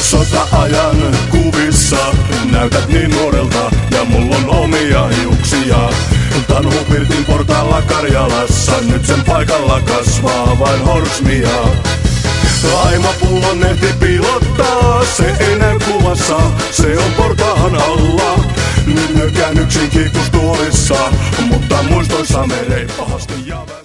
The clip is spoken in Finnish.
Sota-ajan kuvissa näytät niin nuorelta ja mulla on omia hiuksia. Tanhu pirtin portaalla Karjalassa, nyt sen paikalla kasvaa vain horsmia. Aimapullon ehti piilottaa, se ei näy kuvassa, se on portaan alla. Nyt nykään yksin kiikustuolissa, mutta muistoissa menee pahasti ja